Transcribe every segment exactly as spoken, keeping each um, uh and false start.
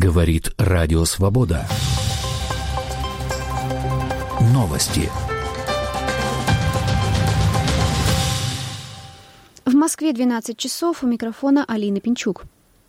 Говорит Радио Свобода. Новости. В Москве двенадцать часов, у микрофона Алина Пинчук.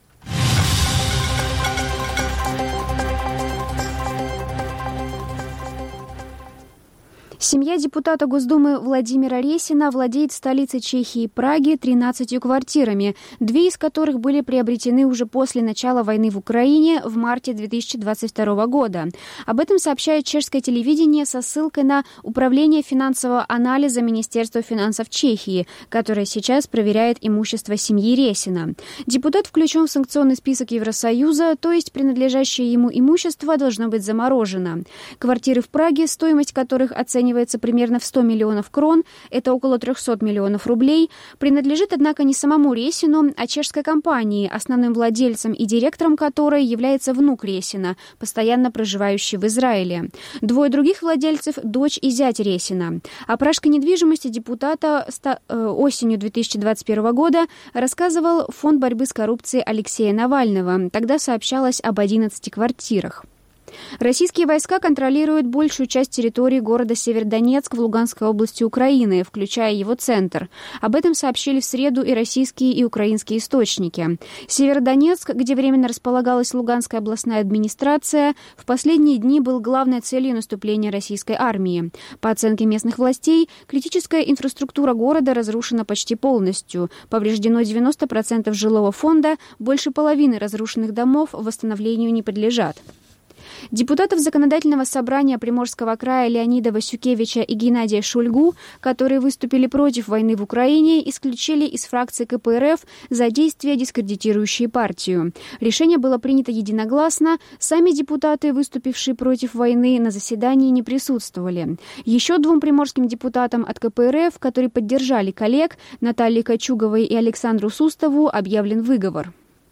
Семья депутата Госдумы Владимира Ресина владеет в столице Чехии Праге тринадцатью квартирами, две из которых были приобретены уже после начала войны в Украине в марте две тысячи двадцать второго года. Об этом сообщает чешское телевидение со ссылкой на Управление финансового анализа Министерства финансов Чехии, которое сейчас проверяет имущество семьи Ресина. Депутат включен в санкционный список Евросоюза, то есть принадлежащее ему имущество должно быть заморожено. Квартиры в Праге, стоимость которых оценивается примерно в сто миллионов крон, это около триста миллионов рублей, принадлежит, однако, не самому Ресину, а чешской компании, основным владельцем и директором которой является внук Ресина, постоянно проживающий в Израиле. Двое других владельцев – дочь и зять Ресина. О пражской недвижимости депутата осенью две тысячи двадцать первого года рассказывал Фонд борьбы с коррупцией Алексея Навального. Тогда сообщалось об одиннадцати квартирах. Российские войска контролируют большую часть территории города Северодонецк в Луганской области Украины, включая его центр. Об этом сообщили в среду и российские, и украинские источники. Северодонецк, где временно располагалась Луганская областная администрация, в последние дни был главной целью наступления российской армии. По оценке местных властей, критическая инфраструктура города разрушена почти полностью. Повреждено девяносто процентов жилого фонда, больше половины разрушенных домов восстановлению не подлежат. Депутатов Законодательного собрания Приморского края Леонида Васюкевича и Геннадия Шульгу, которые выступили против войны в Украине, исключили из фракции ка пэ эр эф за действия, дискредитирующие партию. Решение было принято единогласно. Сами депутаты, выступившие против войны, на заседании не присутствовали. Еще двум приморским депутатам от ка пэ эр эф, которые поддержали коллег, Наталье Кочуговой и Александру Сустову, объявлен выговор.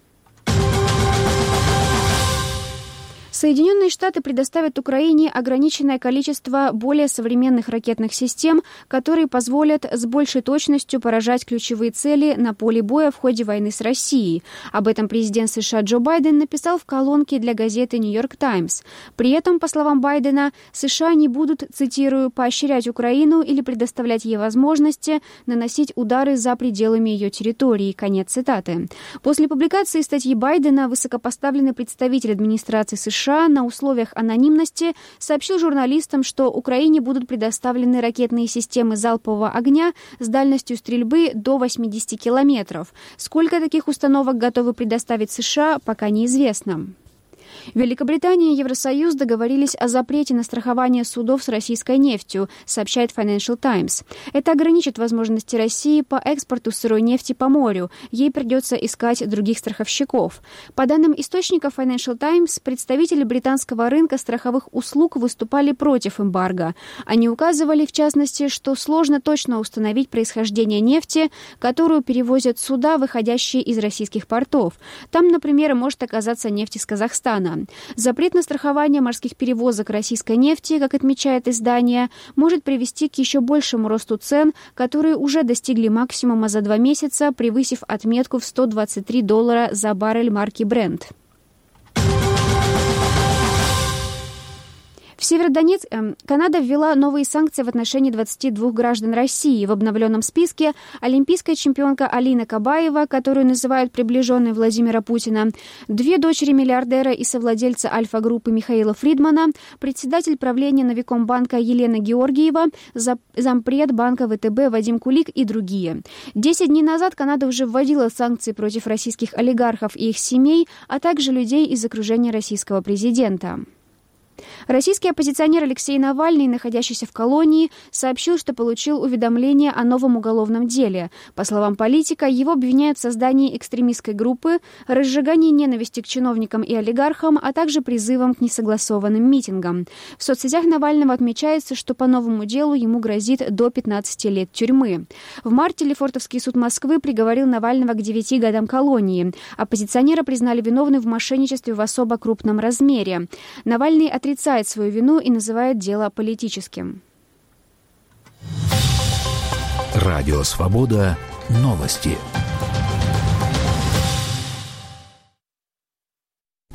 Соединенные Штаты предоставят Украине ограниченное количество более современных ракетных систем, которые позволят с большей точностью поражать ключевые цели на поле боя в ходе войны с Россией. Об этом президент США Джо Байден написал в колонке для газеты «Нью-Йорк Таймс». При этом, по словам Байдена, США не будут, цитирую, «поощрять Украину или предоставлять ей возможности наносить удары за пределами ее территории». Конец цитаты. После публикации статьи Байдена высокопоставленный представитель администрации США на условиях анонимности сообщил журналистам, что Украине будут предоставлены ракетные системы залпового огня с дальностью стрельбы до восьмидесяти километров. Сколько таких установок готовы предоставить США, пока неизвестно. Великобритания и Евросоюз договорились о запрете на страхование судов с российской нефтью, сообщает Financial Times. Это ограничит возможности России по экспорту сырой нефти по морю. Ей придется искать других страховщиков. По данным источника Financial Times, представители британского рынка страховых услуг выступали против эмбарго. Они указывали, в частности, что сложно точно установить происхождение нефти, которую перевозят суда, выходящие из российских портов. Там, например, может оказаться нефть из Казахстана. Запрет на страхование морских перевозок российской нефти, как отмечает издание, может привести к еще большему росту цен, которые уже достигли максимума за два месяца, превысив отметку в сто двадцать три доллара за баррель марки Brent. В Северодонецк э, Канада ввела новые санкции в отношении двадцати двух граждан России. В обновленном списке олимпийская чемпионка Алина Кабаева, которую называют приближенной Владимира Путина, две дочери миллиардера и совладельца Альфа-группы Михаила Фридмана, председатель правления Новикомбанка Елена Георгиева, зампред банка вэ тэ бэ Вадим Кулик и другие. Десять дней назад Канада уже вводила санкции против российских олигархов и их семей, а также людей из окружения российского президента. Российский оппозиционер Алексей Навальный, находящийся в колонии, сообщил, что получил уведомление о новом уголовном деле. По словам политика, его обвиняют в создании экстремистской группы, разжигании ненависти к чиновникам и олигархам, а также призывом к несогласованным митингам. В соцсетях Навального отмечается, что по новому делу ему грозит до пятнадцати лет тюрьмы. В марте Лефортовский суд Москвы приговорил Навального к девяти годам колонии. Оппозиционера признали виновным в мошенничестве в особо крупном размере. Навальный отрицает свою вину и называет дело политическим. Радио «Свобода». Новости.